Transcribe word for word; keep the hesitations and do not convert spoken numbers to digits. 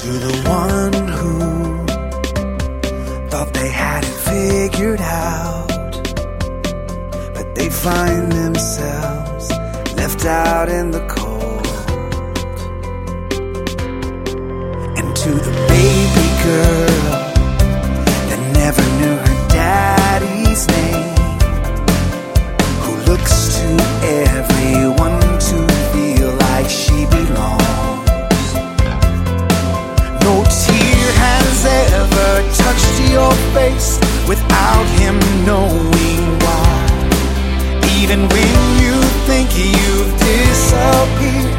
To the one who thought they had it figured out, but they find themselves left out in the cold. And to the baby girl that never knew her daddy's name, who looks to everyone to feel like she belongs. No tear has ever touched your face without him knowing why. Even when you think you've disappeared,